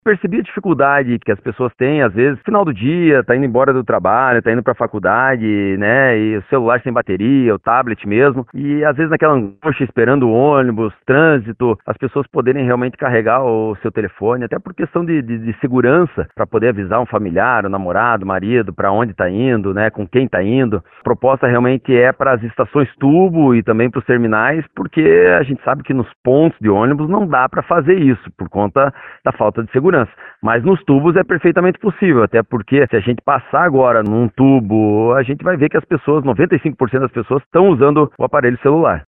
Percebi a dificuldade que as pessoas têm, às vezes, no final do dia, tá indo embora do trabalho, tá indo pra faculdade, né, e o celular sem bateria, o tablet mesmo, e às vezes naquela angústia esperando o ônibus, trânsito, as pessoas poderem realmente carregar o seu telefone, até por questão de segurança, para poder avisar um familiar, um namorado, marido, para onde tá indo, né, com quem tá indo. A proposta realmente é para as estações tubo e também para os terminais, porque a gente sabe que nos pontos de ônibus não dá para fazer isso, por conta da falta de segurança. Mas nos tubos é perfeitamente possível, até porque se a gente passar agora num tubo, a gente vai ver que as pessoas, 95% das pessoas estão usando o aparelho celular.